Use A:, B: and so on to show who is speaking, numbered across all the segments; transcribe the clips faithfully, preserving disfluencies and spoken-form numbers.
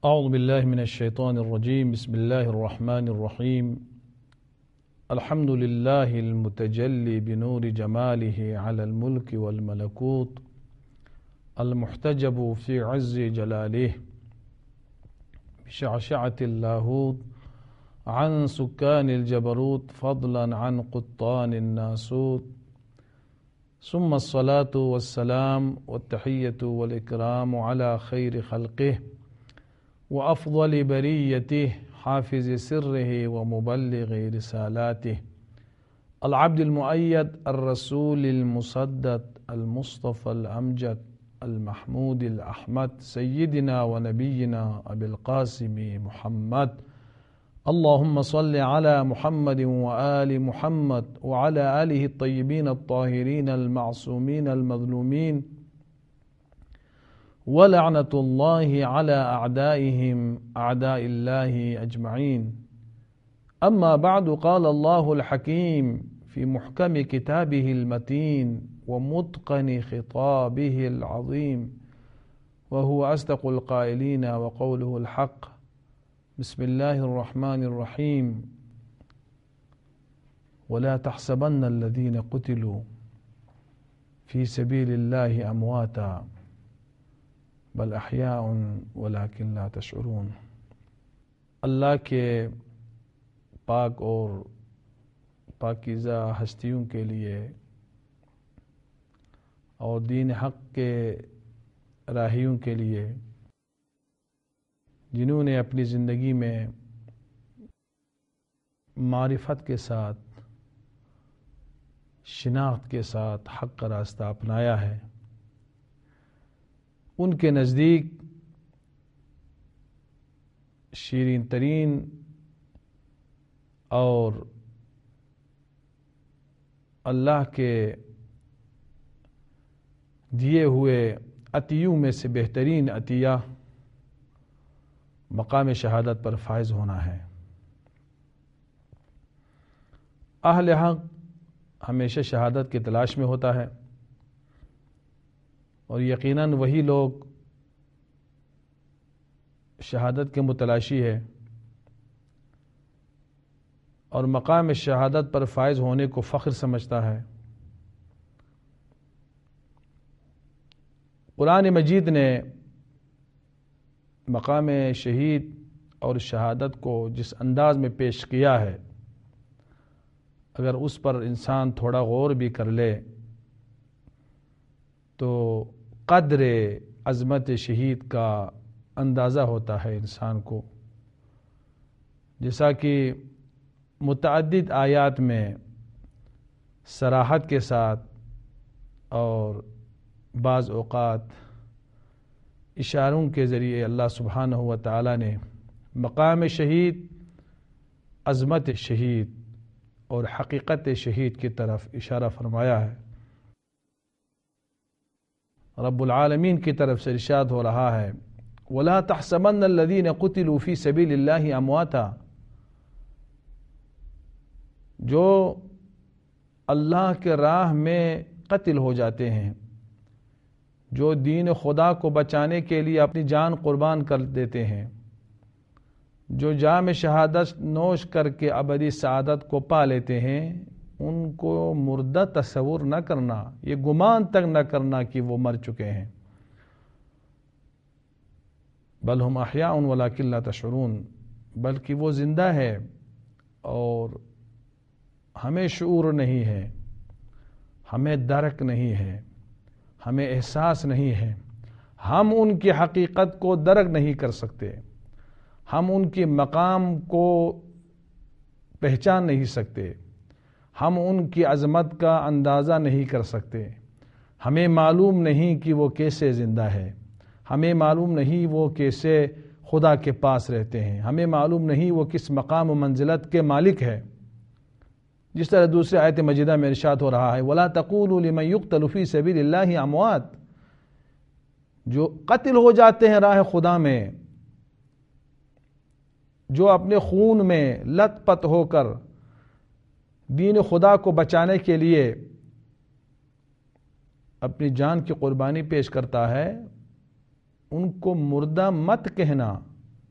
A: اعوذ باللہ من الشیطان الرجیم بسم اللہ الرحمن الرحیم الحمد للہ المتجلی بنور جمالہ علی الملک والملکوت المحتجب فی عز جلالہ بشعشعۃ اللاہوت عن سکان الجبروت فضلا عن قطان الناسوت ثم الصلاة والسلام والتحیۃ والاکرام علی خیر خلقہ وأفضل بريته حافظ سره ومبلغ رسالاته العبد المؤيد الرسول المسدد المصطفى الأمجد المحمود الأحمد سيدنا ونبينا أبي القاسم محمد اللهم صل على محمد وآل محمد وعلى آله الطيبين الطاهرين المعصومين المظلومين وَلَعْنَةُ اللَّهِ عَلَىٰ أَعْدَائِهِمْ أَعْدَاءِ اللَّهِ أَجْمَعِينَ أما بعد قال الله الحكيم في محكم كتابه المتين ومتقن خطابه العظيم وهو أصدق القائلين وقوله الحق بسم الله الرحمن الرحيم ولا تحسبن الذين قتلوا في سبيل الله أمواتا بل احیاء ولکن لا تشعرون۔ اللہ کے پاک اور پاکیزہ ہستیوں کے لیے اور دین حق کے راہیوں کے لیے جنہوں نے اپنی زندگی میں معرفت کے ساتھ شناخت کے ساتھ حق کا راستہ اپنایا ہے، ان کے نزدیک شیرین ترین اور اللہ کے دیے ہوئے عطیوں میں سے بہترین عطیہ مقام شہادت پر فائز ہونا ہے۔ اہل حق ہمیشہ شہادت کی تلاش میں ہوتا ہے، اور یقیناً وہی لوگ شہادت کے متلاشی ہے اور مقام شہادت پر فائز ہونے کو فخر سمجھتا ہے۔ قرآن مجید نے مقام شہید اور شہادت کو جس انداز میں پیش کیا ہے، اگر اس پر انسان تھوڑا غور بھی کر لے تو قدر عظمت شہید کا اندازہ ہوتا ہے انسان کو، جیسا کہ متعدد آیات میں صراحت کے ساتھ اور بعض اوقات اشاروں کے ذریعے اللہ سبحانہ و تعالی نے مقام شہید، عظمت شہید اور حقیقت شہید کی طرف اشارہ فرمایا ہے۔ رب العالمین کی طرف سے ارشاد ہو رہا ہے وَلَا تَحْسَبَنَّ الَّذِينَ قُتِلُوا فِي سَبِيلِ اللَّهِ أَمْوَاتًا، جو اللہ کے راہ میں قتل ہو جاتے ہیں، جو دین خدا کو بچانے کے لیے اپنی جان قربان کر دیتے ہیں، جو جام شہادت نوش کر کے ابدی سعادت کو پا لیتے ہیں، ان کو مردہ تصور نہ کرنا، یہ گمان تک نہ کرنا کہ وہ مر چکے ہیں۔ بل ہم احیاء ولکن لا تشعرون، بلکہ وہ زندہ ہے اور ہمیں شعور نہیں ہے، ہمیں درک نہیں ہے، ہمیں احساس نہیں ہے، ہم ان کی حقیقت کو درک نہیں کر سکتے، ہم ان کے مقام کو پہچان نہیں سکتے، ہم ان کی عظمت کا اندازہ نہیں کر سکتے، ہمیں معلوم نہیں کہ وہ کیسے زندہ ہے، ہمیں معلوم نہیں وہ کیسے خدا کے پاس رہتے ہیں، ہمیں معلوم نہیں وہ کس مقام و منزلت کے مالک ہے۔ جس طرح دوسرے آیت مجیدہ میں ارشاد ہو رہا ہے وَلَا تَقُولُوا لِمَنْ يُقْتَلُ فِي سَبِيلِ اللَّهِ أَمْوَاتٌ، جو قتل ہو جاتے ہیں راہ خدا میں، جو اپنے خون میں لت پت ہو کر دین خدا کو بچانے کے لیے اپنی جان کی قربانی پیش کرتا ہے، ان کو مردہ مت کہنا،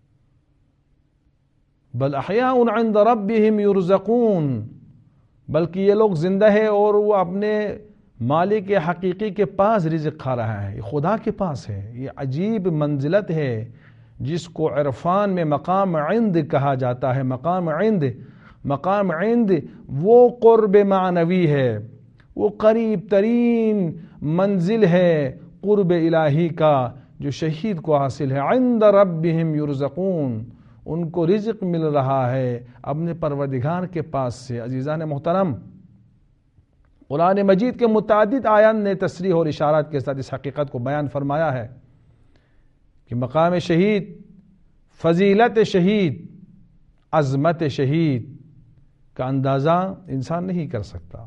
A: بل احیاء عند ربهم یرزقون، بلکہ یہ لوگ زندہ ہے اور وہ اپنے مالک حقیقی کے پاس رزق کھا رہا ہے، یہ خدا کے پاس ہے۔ یہ عجیب منزلت ہے جس کو عرفان میں مقام عند کہا جاتا ہے۔ مقام عند مقام عند وہ قرب معنوی ہے، وہ قریب ترین منزل ہے قرب الہی کا جو شہید کو حاصل ہے۔ عند ربهم یرزقون، ان کو رزق مل رہا ہے اپنے پروردگار کے پاس سے۔ عزیزان محترم، قرآن مجید کے متعدد آیات نے تصریح اور اشارات کے ساتھ اس حقیقت کو بیان فرمایا ہے کہ مقام شہید، فضیلت شہید، عظمت شہید کا اندازہ انسان نہیں کر سکتا۔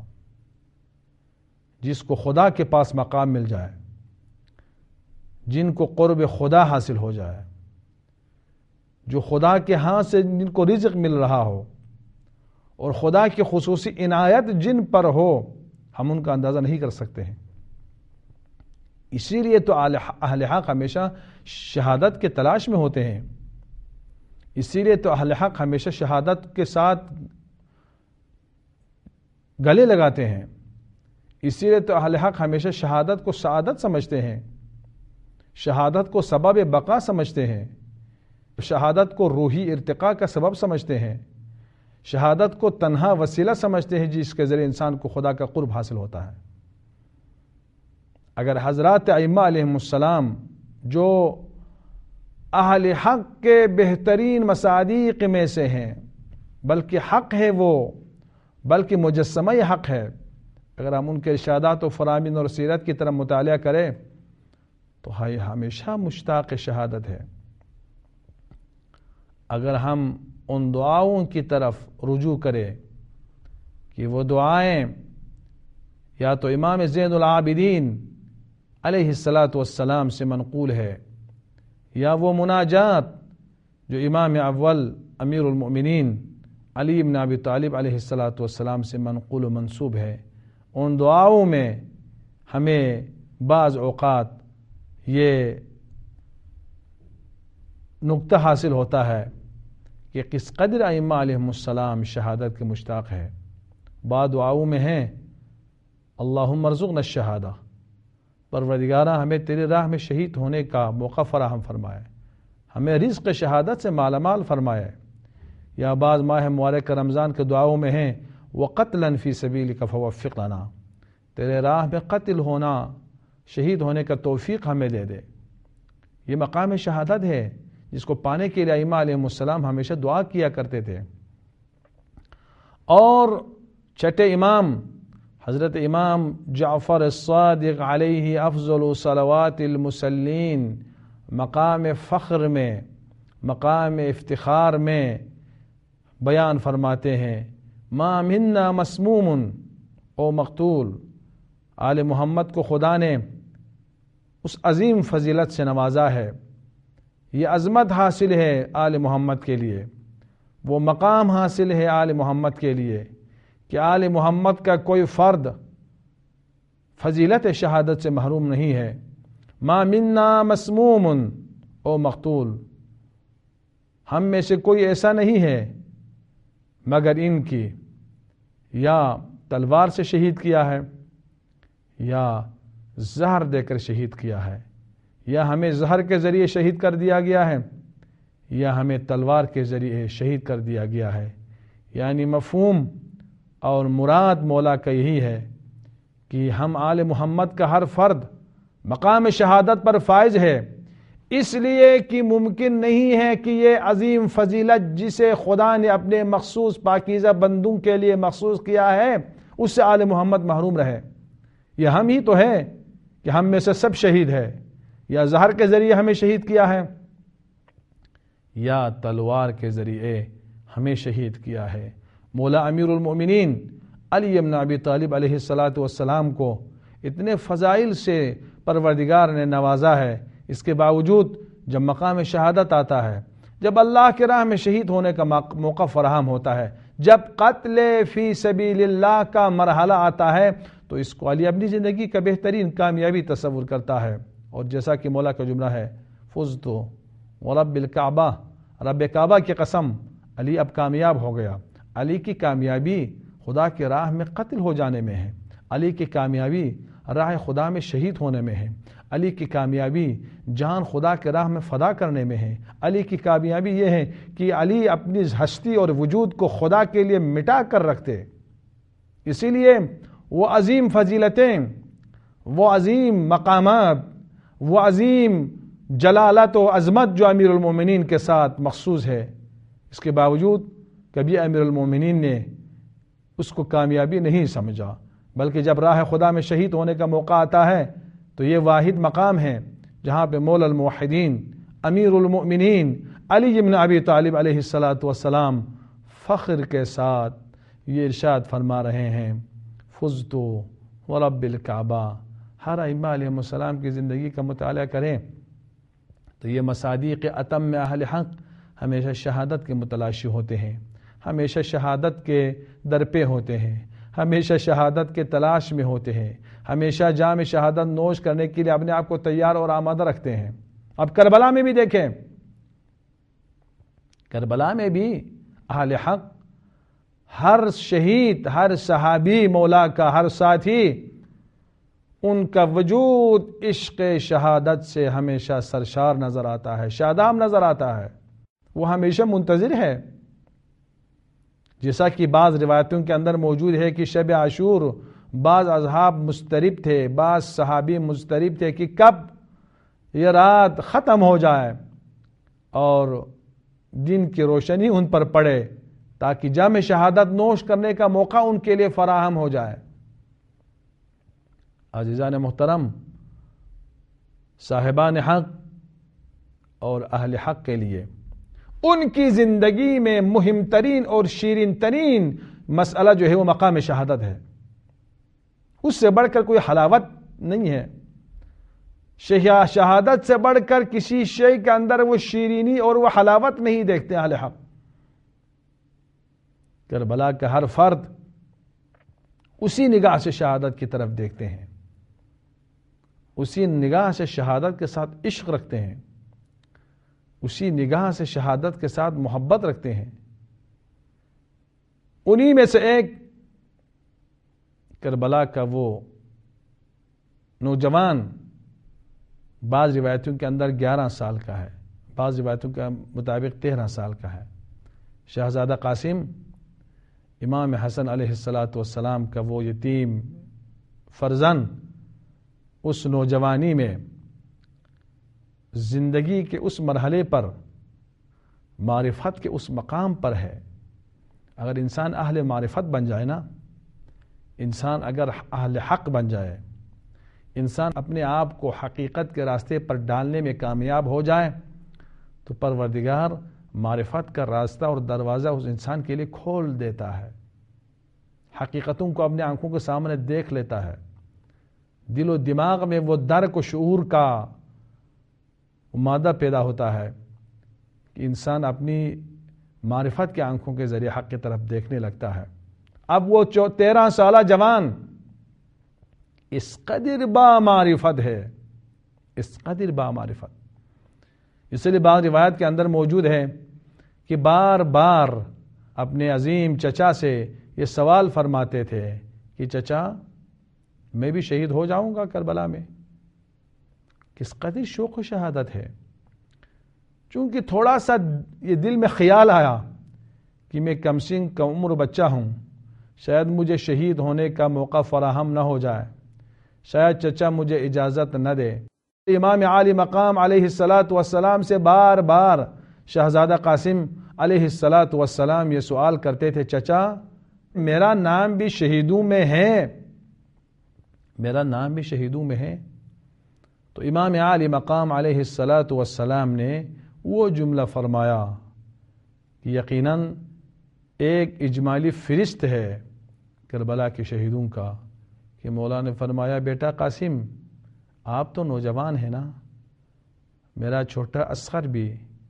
A: جس کو خدا کے پاس مقام مل جائے، جن کو قرب خدا حاصل ہو جائے، جو خدا کے ہاں سے جن کو رزق مل رہا ہو اور خدا کی خصوصی عنایت جن پر ہو، ہم ان کا اندازہ نہیں کر سکتے ہیں۔ اسی لیے تو اہل حق ہمیشہ شہادت کے تلاش میں ہوتے ہیں، اسی لیے تو اہل حق ہمیشہ شہادت کے ساتھ گلے لگاتے ہیں، اسی لیے تو اہل حق ہمیشہ شہادت کو سعادت سمجھتے ہیں، شہادت کو سبب بقا سمجھتے ہیں، شہادت کو روحی ارتقاء کا سبب سمجھتے ہیں، شہادت کو تنہا وسیلہ سمجھتے ہیں جس کے ذریعے انسان کو خدا کا قرب حاصل ہوتا ہے۔ اگر حضرات ائمہ علیہم السلام جو اہل حق کے بہترین مصادیق میں سے ہیں، بلکہ حق ہے وہ، بلکہ مجسمہ حق ہے، اگر ہم ان کے ارشادات و فرامین اور سیرت کی طرف مطالعہ کریں تو ہمیشہ مشتاق شہادت ہے۔ اگر ہم ان دعاؤں کی طرف رجوع کریں کہ وہ دعائیں یا تو امام زین العابدین علیہ الصلاۃ والسلام سے منقول ہے، یا وہ مناجات جو امام اول امیر المؤمنین علی بن ابی طالب علیہ الصلاۃ والسلام سے منقول و منسوب ہے، ان دعاؤں میں ہمیں بعض اوقات یہ نقطہ حاصل ہوتا ہے کہ کس قدر ائمہ علیہم السلام شہادت کے مشتاق ہے۔ بعض دعاؤں میں ہیں اللہم ارزقنا الشہادہ، پروردگارہ ہمیں تیری راہ میں شہید ہونے کا موقع فراہم فرمائے، ہمیں رزق شہادت سے مالا مال فرمائے۔ یا بعض ماہ مبارک رمضان کے دعاؤں میں ہیں وقتلا فی سبیلک فوفق لنا، تیرے راہ میں قتل ہونا، شہید ہونے کا توفیق ہمیں دے دے۔ یہ مقام شہادت ہے جس کو پانے کے لیے ائمہ علیہم السلام ہمیشہ دعا کیا کرتے تھے۔ اور چھٹے امام حضرت امام جعفر الصادق علیہ افضل صلوات المسلین مقام فخر میں، مقام افتخار میں بیان فرماتے ہیں ما منا مسموم او مقتول، آل محمد کو خدا نے اس عظیم فضیلت سے نوازا ہے، یہ عظمت حاصل ہے آل محمد کے لیے، وہ مقام حاصل ہے آل محمد کے لیے کہ آل محمد کا کوئی فرد فضیلت شہادت سے محروم نہیں ہے۔ ما منا مسموم او مقتول، ہم میں سے کوئی ایسا نہیں ہے مگر ان کی یا تلوار سے شہید کیا ہے، یا زہر دے کر شہید کیا ہے، یا ہمیں زہر کے ذریعے شہید کر دیا گیا ہے، یا ہمیں تلوار کے ذریعے شہید کر دیا گیا ہے۔ یعنی مفہوم اور مراد مولا کا یہی ہے کہ ہم آل محمد کا ہر فرد مقام شہادت پر فائز ہے، اس لیے کہ ممکن نہیں ہے کہ یہ عظیم فضیلت جسے خدا نے اپنے مخصوص پاکیزہ بندوں کے لیے مخصوص کیا ہے اس سے آل محمد محروم رہے۔ یہ ہم ہی تو ہیں کہ ہم میں سے سب شہید ہے، یا زہر کے ذریعے ہمیں شہید کیا ہے، یا تلوار کے ذریعے ہمیں شہید کیا ہے۔ مولا امیر المؤمنین علی بن ابی طالب علیہ الصلاۃ والسلام کو اتنے فضائل سے پروردگار نے نوازا ہے، اس کے باوجود جب مقام شہادت آتا ہے، جب اللہ کی راہ میں شہید ہونے کا موقع فراہم ہوتا ہے، جب قتل فی سبیل اللہ کا مرحلہ آتا ہے، تو اس کو علی اپنی زندگی کا بہترین کامیابی تصور کرتا ہے۔ اور جیسا کہ مولا کا جملہ ہے فزتو ورب الکعبہ، رب کعبہ کی قسم علی اب کامیاب ہو گیا. علی کی کامیابی خدا کی راہ میں قتل ہو جانے میں ہے. علی کی کامیابی راہ خدا میں شہید ہونے میں ہے. علی کی کامیابی جان خدا کے راہ میں فدا کرنے میں ہے. علی کی کامیابی یہ ہے کہ علی اپنی ہستی اور وجود کو خدا کے لیے مٹا کر رکھتے. اسی لیے وہ عظیم فضیلتیں، وہ عظیم مقامات، وہ عظیم جلالت و عظمت جو امیر المومنین کے ساتھ مخصوص ہے، اس کے باوجود کبھی امیر المومنین نے اس کو کامیابی نہیں سمجھا، بلکہ جب راہ خدا میں شہید ہونے کا موقع آتا ہے تو یہ واحد مقام ہے جہاں پہ مولا الموحدین امیر المؤمنین علی بن ابی طالب علیہ الصلاۃ والسلام فخر کے ساتھ یہ ارشاد فرما رہے ہیں، فزت ورب الکعبہ. ہر ائمہ علیہ السلام کی زندگی کا مطالعہ کریں تو یہ مصادیق اتم اہل حق ہمیشہ شہادت کے متلاشی ہوتے ہیں، ہمیشہ شہادت کے درپے ہوتے ہیں، ہمیشہ شہادت کے تلاش میں ہوتے ہیں، ہمیشہ جام شہادت نوش کرنے کے لیے اپنے آپ کو تیار اور آمادہ رکھتے ہیں. اب کربلا میں بھی دیکھیں، کربلا میں بھی اہل حق، ہر شہید، ہر صحابی مولا کا، ہر ساتھی، ان کا وجود عشق شہادت سے ہمیشہ سرشار نظر آتا ہے، شاداب نظر آتا ہے. وہ ہمیشہ منتظر ہے. جیسا کہ بعض روایتوں کے اندر موجود ہے کہ شب عاشور بعض اصحاب مضطرب تھے، بعض صحابی مضطرب تھے کہ کب یہ رات ختم ہو جائے اور دن کی روشنی ان پر پڑے تاکہ جام شہادت نوش کرنے کا موقع ان کے لیے فراہم ہو جائے. عزیزان محترم، صاحبان حق اور اہل حق کے لیے ان کی زندگی میں مہم ترین اور شیرین ترین مسئلہ جو ہے وہ مقام شہادت ہے. اس سے بڑھ کر کوئی حلاوت نہیں ہے. شہادت سے بڑھ کر کسی شے کے اندر وہ شیرینی اور وہ حلاوت نہیں دیکھتے اہل حق. کربلا کا ہر فرد اسی نگاہ سے شہادت کی طرف دیکھتے ہیں، اسی نگاہ سے شہادت کے ساتھ عشق رکھتے ہیں، اسی نگاہ سے شہادت کے ساتھ محبت رکھتے ہیں. انہی میں سے ایک کربلا کا وہ نوجوان بعض روایتوں کے اندر گیارہ سال کا ہے، بعض روایتوں کے مطابق تیرہ سال کا ہے. شہزادہ قاسم امام حسن علیہ الصلاۃ والسلام کا وہ یتیم فرزند اس نوجوانی میں زندگی کے اس مرحلے پر، معرفت کے اس مقام پر ہے. اگر انسان اہل معرفت بن جائے نا، انسان اگر اہل حق بن جائے، انسان اپنے آپ کو حقیقت کے راستے پر ڈالنے میں کامیاب ہو جائے تو پروردگار معرفت کا راستہ اور دروازہ اس انسان کے لیے کھول دیتا ہے. حقیقتوں کو اپنے آنکھوں کے سامنے دیکھ لیتا ہے. دل و دماغ میں وہ درک و شعور کا مادہ پیدا ہوتا ہے کہ انسان اپنی معرفت کے آنکھوں کے ذریعے حق کی طرف دیکھنے لگتا ہے. اب وہ تیرہ سالہ جوان اس قدر با معرفت ہے، اس قدر با معرفت. اس لیے بعض روایت کے اندر موجود ہے کہ بار بار اپنے عظیم چچا سے یہ سوال فرماتے تھے کہ چچا میں بھی شہید ہو جاؤں گا کربلا میں. کس قدر شوق و شہادت ہے. چونکہ تھوڑا سا یہ دل میں خیال آیا کہ میں کم سن کم عمر بچہ ہوں، شاید مجھے شہید ہونے کا موقع فراہم نہ ہو جائے، شاید چچا مجھے اجازت نہ دے. امام عالی مقام علیہ الصلاۃ والسلام سے بار بار شہزادہ قاسم علیہ الصلاۃ والسلام یہ سوال کرتے تھے، چچا میرا نام بھی شہیدوں میں ہے، میرا نام بھی شہیدوں میں ہے. تو امام عالی مقام علیہ الصلاۃ والسلام نے وہ جملہ فرمایا کہ یقیناً ایک اجمالی فہرست ہے کربلا کے شہیدوں کا، کہ مولا نے فرمایا بیٹا قاسم آپ تو نوجوان ہیں نا، میرا چھوٹا اصغر بھی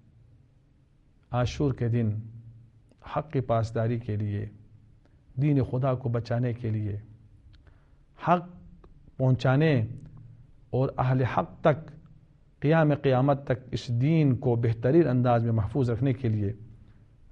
A: عاشور کے دن حق کی پاسداری کے لیے، دین خدا کو بچانے کے لیے، حق پہنچانے اور اہل حق تک قیام قیامت تک اس دین کو بہترین انداز میں محفوظ رکھنے کے لیے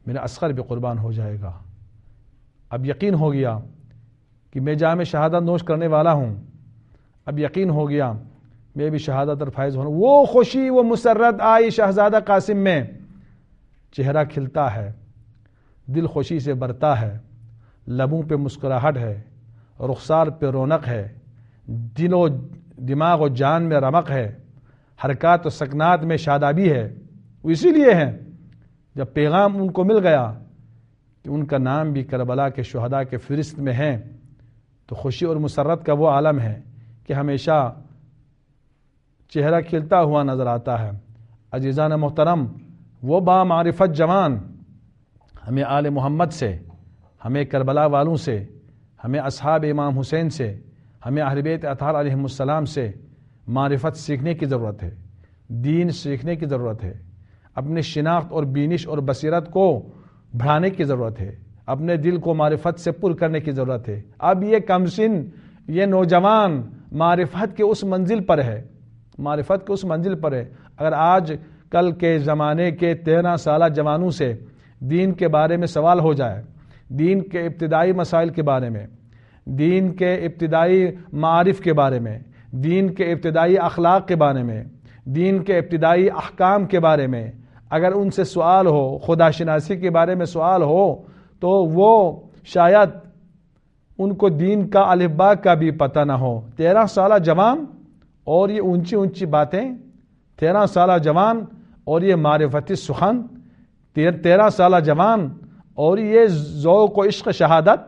A: میرا اصغر بھی قربان ہو جائے گا. اب یقین ہو گیا کہ میں جام شہادت نوش کرنے والا ہوں. اب یقین ہو گیا میں بھی شہادت اور فائز ہوں. وہ خوشی وہ مسرت آئی شہزادہ قاسم میں. چہرہ کھلتا ہے, دل خوشی سے برتا ہے, لبوں پہ مسکراہٹ ہے, رخسار پہ رونق ہے, دل و دماغ و جان میں رمق ہے, حرکات و سکنات میں شادابی ہے. وہ اسی لیے ہے جب پیغام ان کو مل گیا کہ ان کا نام بھی کربلا کے شہداء کے فہرست میں ہے, تو خوشی اور مسرت کا وہ عالم ہے کہ ہمیشہ چہرہ کھلتا ہوا نظر آتا ہے. عزیزان محترم, وہ با معرفت جوان ہمیں آل محمد سے, ہمیں کربلا والوں سے, ہمیں اصحاب امام حسین سے, ہمیں اہل بیت اطہار علیہم السلام سے معرفت سیکھنے کی ضرورت ہے, دین سیکھنے کی ضرورت ہے, اپنے شناخت اور بینش اور بصیرت کو بڑھانے کی ضرورت ہے, اپنے دل کو معرفت سے پر کرنے کی ضرورت ہے. اب یہ کمسن, یہ نوجوان معرفت کے اس منزل پر ہے, معرفت کے اس منزل پر ہے. اگر آج کل کے زمانے کے تیرہ سالہ جوانوں سے دین کے بارے میں سوال ہو جائے, دین کے ابتدائی مسائل کے بارے میں, دین کے ابتدائی معارف کے بارے میں, دین کے ابتدائی اخلاق کے بارے میں, دین کے ابتدائی احکام کے بارے میں اگر ان سے سوال ہو, خدا شناسی کے بارے میں سوال ہو, تو وہ شاید ان کو دین کا الف با کا بھی پتہ نہ ہو. تیرہ سالہ جوان اور یہ اونچی اونچی باتیں, تیرہ سالہ جوان اور یہ معرفتی سخن, تیرہ سالہ جوان اور یہ ذوق و عشق شہادت,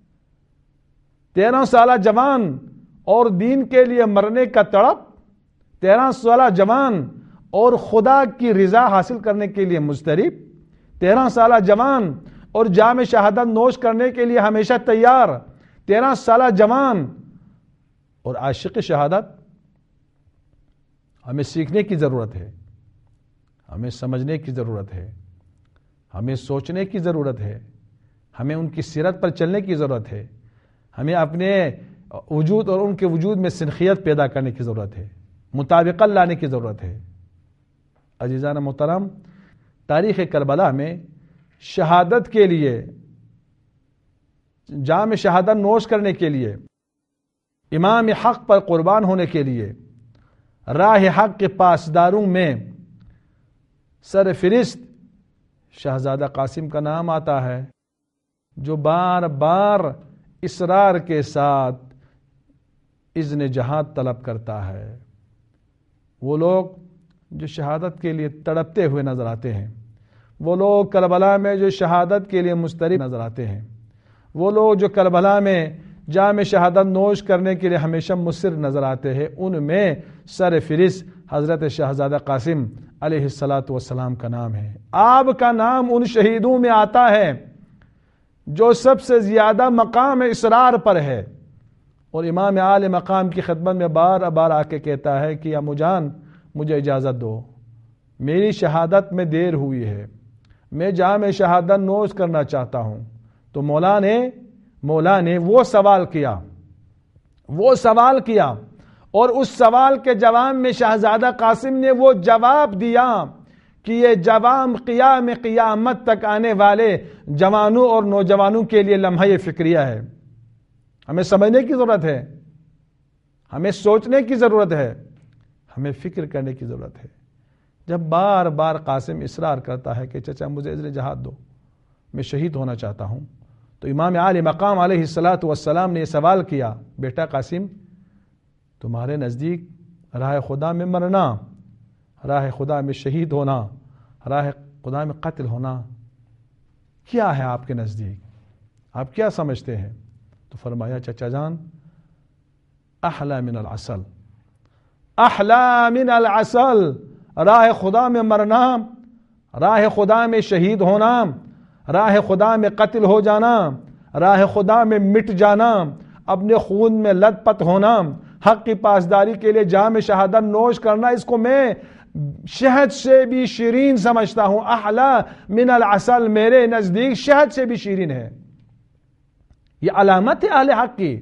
A: تیرہ سالہ جوان اور دین کے لیے مرنے کا تڑپ, تیرہ سالہ جوان اور خدا کی رضا حاصل کرنے کے لیے مضطرب, تیرہ سالہ جوان اور جام شہادت نوش کرنے کے لیے ہمیشہ تیار, تیرہ سالہ جوان اور عاشق شہادت. ہمیں سیکھنے کی ضرورت ہے, ہمیں سمجھنے کی ضرورت ہے, ہمیں سوچنے کی ضرورت ہے, ہمیں ان کی سیرت پر چلنے کی ضرورت ہے, ہمیں اپنے وجود اور ان کے وجود میں سنخیت پیدا کرنے کی ضرورت ہے, مطابقت لانے کی ضرورت ہے. عزیزان محترم, تاریخ کربلا میں شہادت کے لیے, جام شہادت نوش کرنے کے لیے, امام حق پر قربان ہونے کے لیے راہ حق کے پاسداروں میں سر فہرست شہزادہ قاسم کا نام آتا ہے, جو بار بار اصرار کے ساتھ اذن جہاد طلب کرتا ہے. وہ لوگ جو شہادت کے لیے تڑپتے ہوئے نظر آتے ہیں, وہ لوگ کربلا میں جو شہادت کے لیے مضطرب نظر آتے ہیں, وہ لوگ جو کربلا میں جام شہادت نوش کرنے کے لیے ہمیشہ مصر نظر آتے ہیں, ان میں سر فہرست حضرت شہزادہ قاسم علیہ الصلاۃ والسلام کا نام ہے. آپ کا نام ان شہیدوں میں آتا ہے جو سب سے زیادہ مقام اصرار پر ہے, اور امام اعلی مقام کی خدمت میں بار بار آ کے کہتا ہے کہ امو جان مجھے اجازت دو, میری شہادت میں دیر ہوئی ہے, میں جام شہادت نوش کرنا چاہتا ہوں. تو مولا نے مولا نے وہ سوال کیا, وہ سوال کیا اور اس سوال کے جواب میں شہزادہ قاسم نے وہ جواب دیا کہ یہ جواب قیام قیامت تک آنے والے جوانوں اور نوجوانوں کے لیے لمحہ فکریہ ہے. ہمیں سمجھنے کی ضرورت ہے, ہمیں سوچنے کی ضرورت ہے, ہمیں فکر کرنے کی ضرورت ہے. جب بار بار قاسم اصرار کرتا ہے کہ چچا مجھے اذن جہاد دو, میں شہید ہونا چاہتا ہوں, تو امام عالی مقام علیہ الصلاۃ والسلام نے یہ سوال کیا, بیٹا قاسم تمہارے نزدیک راہ خدا میں مرنا, راہ خدا میں شہید ہونا, راہ خدا میں قتل ہونا کیا ہے آپ کے نزدیک, آپ کیا سمجھتے ہیں؟ تو فرمایا چچا جان احلا من العسل, احلا من العسل, راہ خدا میں مرنا, راہ خدا میں شہید ہونا, راہ خدا میں قتل ہو جانا, راہ خدا میں مٹ جانا, اپنے خون میں لت پت ہونا, حق کی پاسداری کے لیے جام شہادت نوش کرنا, اس کو میں شہد سے بھی شیرین سمجھتا ہوں. احلا من العسل, میرے نزدیک شہد سے بھی شیرین ہے. یہ علامت ہے اہل حق کی.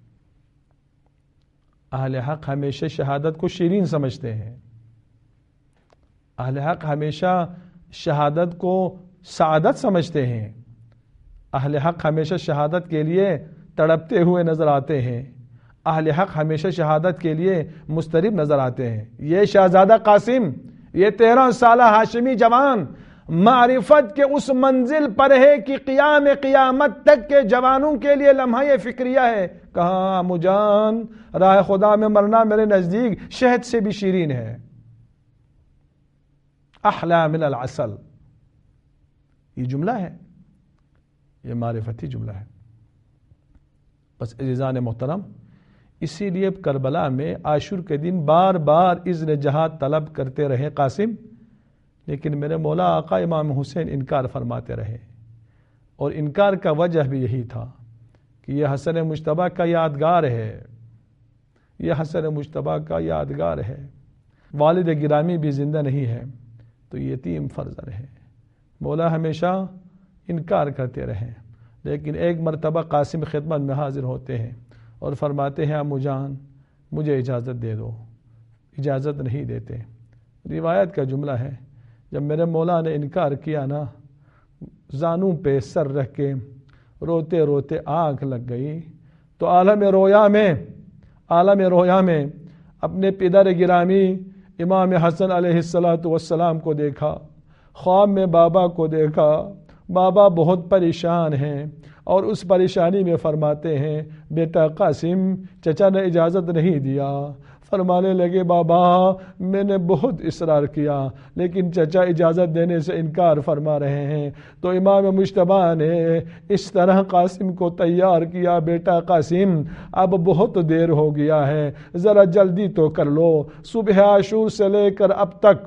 A: اہل حق ہمیشہ شہادت کو شیرین سمجھتے ہیں, اہل حق ہمیشہ شہادت کو سعادت سمجھتے ہیں. اہل حق ہمیشہ شہادت کے لیے تڑپتے ہوئے نظر آتے ہیں. اہل حق ہمیشہ شہادت کے لیے مضطرب نظر آتے ہیں. یہ شہزادہ قاسم، یہ تیرہ سالہ ہاشمی جوان معرفت کے اس منزل پر ہے کہ قیام قیامت تک کے جوانوں کے لیے لمحہ فکریہ ہے. کہاں امو جان، راہ خدا میں مرنا میرے نزدیک شہد سے بھی شیرین ہے، احلی من العسل. یہ جملہ ہے، یہ معرفتی جملہ ہے. بس عزیزان محترم، اسی لیے کربلا میں عاشور کے دن بار بار اذن جہاد طلب کرتے رہے قاسم، لیکن میرے مولا آقا امام حسین انکار فرماتے رہے. اور انکار کا وجہ بھی یہی تھا کہ یہ حسن مجتبیٰ کا یادگار ہے، یہ حسن مجتبیٰ کا یادگار ہے. والد گرامی بھی زندہ نہیں ہے تو یتیم فرزند ہے. مولا ہمیشہ انکار کرتے رہے، لیکن ایک مرتبہ قاسم خدمت میں حاضر ہوتے ہیں اور فرماتے ہیں امو جان مجھے اجازت دے دو. اجازت نہیں دیتے. روایت کا جملہ ہے، جب میرے مولا نے انکار کیا نا، زانوں پہ سر رکھ کے روتے روتے آنکھ لگ گئی. تو عالم رویا میں عالم رویا میں اپنے پدر گرامی امام حسن علیہ الصلاۃ والسلام کو دیکھا، خواب میں بابا کو دیکھا. بابا بہت پریشان ہیں اور اس پریشانی میں فرماتے ہیں بیٹا قاسم، چچا نے اجازت نہیں دیا. فرمانے لگے بابا میں نے بہت اصرار کیا لیکن چچا اجازت دینے سے انکار فرما رہے ہیں. تو امام مجتبیٰ نے اس طرح قاسم کو تیار کیا، بیٹا قاسم اب بہت دیر ہو گیا ہے، ذرا جلدی تو کر لو. صبح عاشور سے لے کر اب تک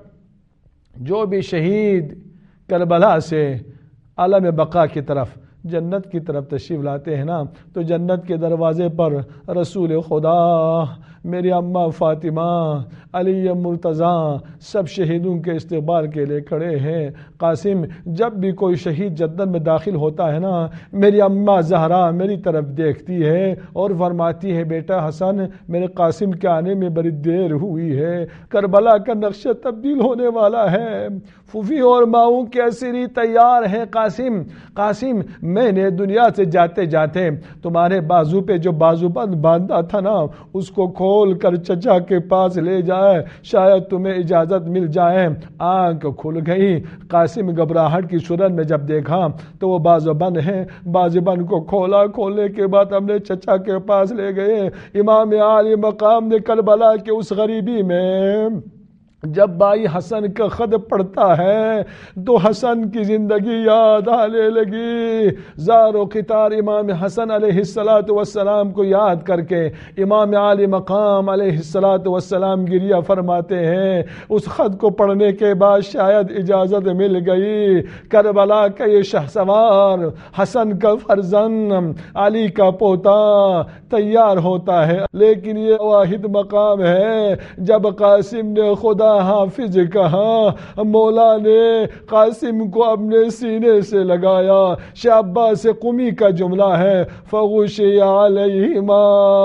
A: جو بھی شہید کربلا سے عالم بقا کی طرف، جنت کی طرف تشریف لاتے ہیں نا، تو جنت کے دروازے پر رسول خدا، میری اماں فاطمہ، علی مرتضیٰ سب شہیدوں کے استقبال کے لیے کھڑے ہیں. قاسم جب بھی کوئی شہید جنت میں داخل ہوتا ہے نا، میری اماں زہرا میری طرف دیکھتی ہے اور فرماتی ہے بیٹا حسن میرے قاسم کے آنے میں بڑی دیر ہوئی ہے، کربلا کا نقشہ تبدیل ہونے والا ہے. پھوپھی اور ماؤں کی اسیری تیار ہے. قاسم قاسم میں نے دنیا سے جاتے جاتے تمہارے بازو پہ جو بازو بند باندھا تھا نا، اس کو کھول کر چچا کے پاس لے جائے، شاید تمہیں اجازت مل جائے. آنکھ کھل گئی. قاسم گھبراہٹ کی صورت میں جب دیکھا تو وہ بازو بند ہے. بازو بند کو کھولا، کھولنے کے بعد ہم نے چچا کے پاس لے گئے. امام عالی مقام نے کربلا کے اس غریبی میں جب بھائی حسن کا خط پڑھتا ہے تو حسن کی زندگی یاد آنے لگی. زار و قطار امام حسن علیہ الصلاۃ والسلام کو یاد کر کے امام عالی مقام علیہ الصلاۃ والسلام گریہ فرماتے ہیں. اس خط کو پڑھنے کے بعد شاید اجازت مل گئی. کربلا کا یہ شہسوار، حسن کا فرزند، علی کا پوتا تیار ہوتا ہے. لیکن یہ واحد مقام ہے جب قاسم نے خدا حافظ کہا، مولا نے قاسم کو اپنے سینے سے لگایا. شاہ عباس قمی کا جملہ ہے فغشی علیہما،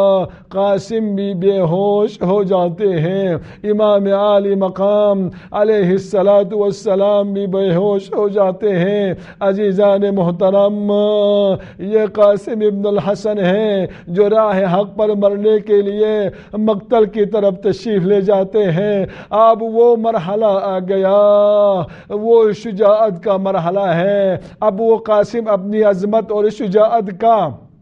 A: قاسم بھی بے ہوش ہو جاتے ہیں، امام عالی مقام علیہ الصلاۃ والسلام بھی بے ہوش ہو جاتے ہیں. عزیزان محترم، یہ قاسم ابن الحسن ہیں جو راہ حق پر مرنے کے لیے مقتل کی طرف تشریف لے جاتے ہیں. اب وہ مرحلہ آ گیا، وہ شجاعت کا مرحلہ ہے. اب وہ قاسم اپنی عظمت اور شجاعت کا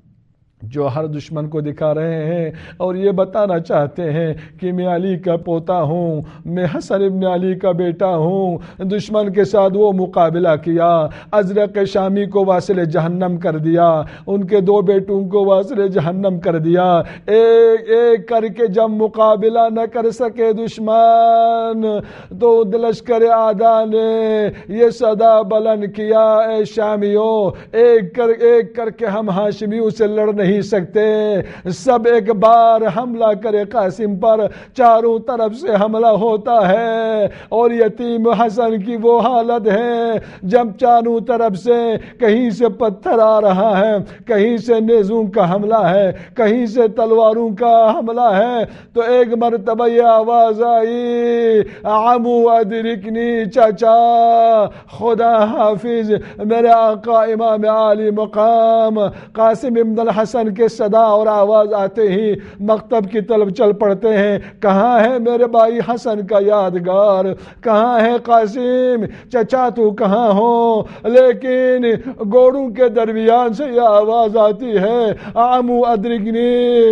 A: جو ہر دشمن کو دکھا رہے ہیں اور یہ بتانا چاہتے ہیں کہ میں علی کا پوتا ہوں، میں حسن ابن علی کا بیٹا ہوں. دشمن کے ساتھ وہ مقابلہ کیا، ازرق شامی کو واصل جہنم کر دیا، ان کے دو بیٹوں کو واصل جہنم کر دیا. ایک ایک کر کے جب مقابلہ نہ کر سکے دشمن تو لشکر اعداء نے یہ صدا بلند کیا، اے شامیوں ایک کر ایک کر کے ہم ہاشمیوں سے لڑ نہیں نہیں سکتے. سب ایک بار حملہ کرے قاسم پر، چاروں طرف سے حملہ ہوتا ہے اور یتیم حسن کی وہ حالت ہے جب چاروں طرف سے کہیں سے پتھر آ رہا ہے، کہیں سے نیزوں کا حملہ ہے، کہیں سے تلواروں کا حملہ ہے. تو ایک مرتبہ یہ آواز آئی، عمو ادرکنی، چچا خدا حافظ. میرے آقا امام عالی مقام قاسم ابن الحسن کے صدا اور آواز آتے ہی مکتب کی طرف چل پڑتے ہیں. کہاں ہے میرے بھائی حسن کا یادگار؟ کہاں ہے قاسم؟ چچا تو کہاں ہو؟ لیکن گوڑوں کے درمیان سے یہ آواز آتی ہے، عمو ادرکنی.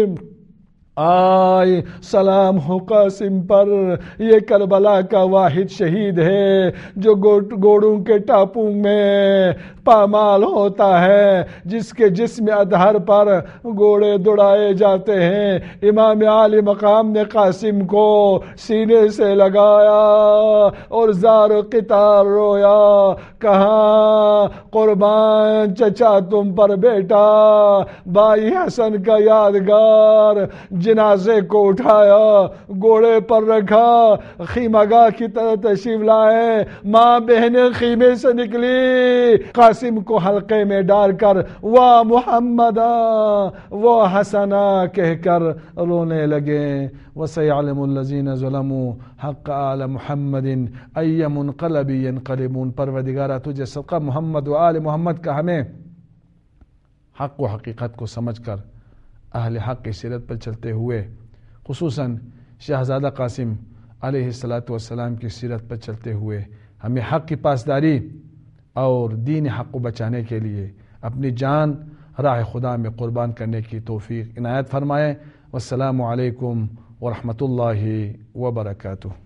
A: آئے سلام ہو قاسم پر، یہ کربلا کا واحد شہید ہے جو گوڑوں کے ٹاپوں میں پامال ہوتا ہے، جس کے جسم اطہر پر گھوڑے دوڑائے جاتے ہیں. امام عالی مقام نے قاسم کو سینے سے لگایا اور زار و قطار رویا. کہاں قربان چچا تم پر بیٹا، بھائی حسن کا یادگار. جنازے کو اٹھایا، گھوڑے پر رکھا، خیمگاہ کی طرف تشریف لائے. ماں بہنیں خیمے سے نکلی، قاسم کو حلقے میں ڈال کر واہ محمدہ وہ حسنا کہہ کر رونے لگے. وَسَيَعْلَمُ الَّذِينَ ظَلَمُوا حَقَّ آلِ مُحَمَّدٍ أَيَّ مُنْقَلَبٍ يَنْقَلِبُونَ. پروردگارہ تجھے صدقہ محمد و آل محمد کا ہمیں حق و حقیقت کو سمجھ کر اہل حق کی سیرت پر چلتے ہوئے، خصوصاً شہزادہ قاسم علیہ الصلاۃ والسلام کی سیرت پر چلتے ہوئے ہمیں حق کی پاسداری اور دین حق کو بچانے کے لیے اپنی جان راہ خدا میں قربان کرنے کی توفیق عنایت فرمائے. والسلام علیکم ورحمۃ اللہ وبرکاتہ.